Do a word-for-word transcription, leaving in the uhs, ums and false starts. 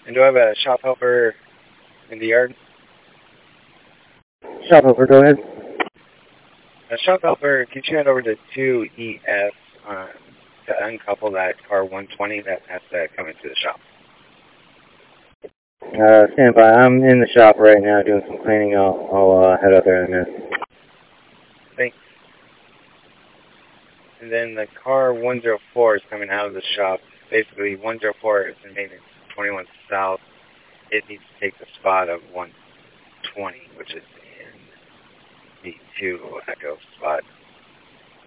And do I have a shop helper in the yard? Shop helper, go ahead. A shop helper, can you head over to two E S um, to uncouple that car one twenty that has to come into the shop? Uh, stand by. I'm in the shop right now doing some cleaning. I'll, I'll uh, head out there in a minute. Thanks. And then the car one oh four is coming out of the shop. Basically, one oh four is in maintenance twenty-one South. It needs to take the spot of one twenty, which is in the two Echo spot.